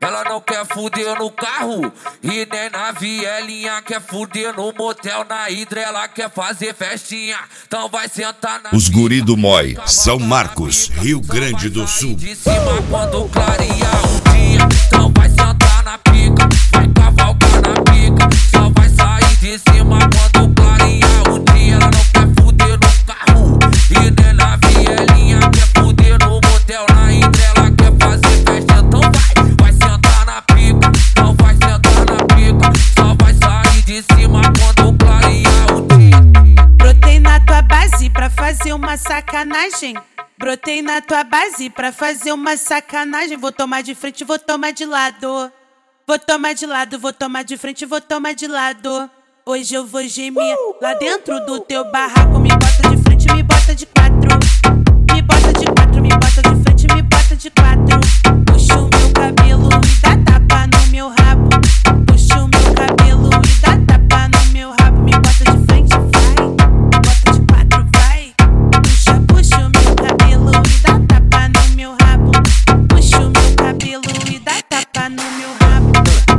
Ela não quer fuder no carro e nem na vielinha. Quer fuder no motel, na hidra, ela quer fazer festinha. Então vai sentar na Os guri do Moi, São Marcos, Rio Grande do Sul. de cima quando clarear o dia. Então vai sentar na pica, vai cavalgar na pica. Só vai sair de cima quando clarear o dia. Ela não quer fuder no carro e nem na vielinha. Quer fuder no motel, na hidra, ela quer fazer festa. Então vai sentar na pica, então vai sentar na pica. Só vai sair de cima quando clarear o dia. Brotei na tua base pra fazer uma sacanagem. Brotei na tua base pra fazer uma sacanagem. Vou tomar de frente, vou tomar de lado. Vou tomar de lado, vou tomar de frente, vou tomar de lado. Hoje eu vou gemer lá dentro do teu barraco. Me bota de frente, me bota de quatro. Me bota de quatro, me bota de frente, me bota de quatro. Puxa o meu cabelo e dá tapa no meu rabo. Puxa o meu cabelo e dá tapa no meu rabo. Me bota de frente, vai. Me bota de quatro, vai. Puxa o meu cabelo e dá tapa no meu rabo. Puxa o meu cabelo e dá tapa no meu rabo.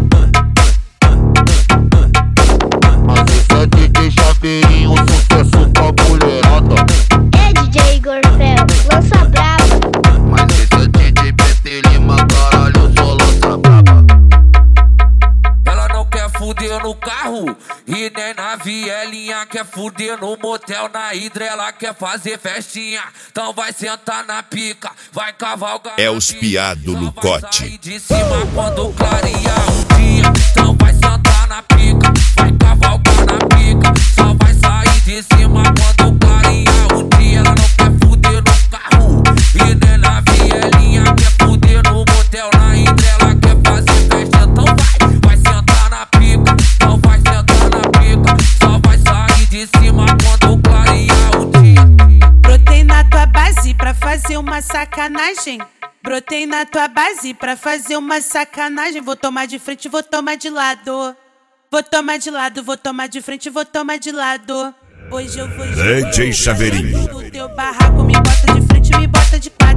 Mas esse é DJ Chaveirinho, sucesso pra mulherada. É DJ Igor Fel, lança brava. Mas esse é DJ PT Lima, caralho, só lança braba. Ela não quer fuder no carro e nem na vielinha. Quer fuder no motel, na hidra, ela quer fazer festinha. Então vai sentar na pica, vai cavalgar É na os pica. piá do Só Lucote. vai sair de cima quando clarear o dia. Então vai sentar na pica, vai cavalgar na pica. Só vai sair de cima quando clarear o dia. Ela não quer fuder no carro e nem na vielinha. Quer fuder no motel, na hidra, ela quer fazer festa. Então vai sentar na pica, então vai sentar na pica. Só vai sair de cima quando clarear o dia. Brotei na tua base pra fazer uma sacanagem. Brotei na tua base pra fazer uma sacanagem. Vou tomar de frente, vou tomar de lado. Vou tomar de lado, vou tomar de frente, vou tomar de lado. Hoje eu vou DJ Chaveirinho. do teu barraco. Me bota de frente, me bota de quatro.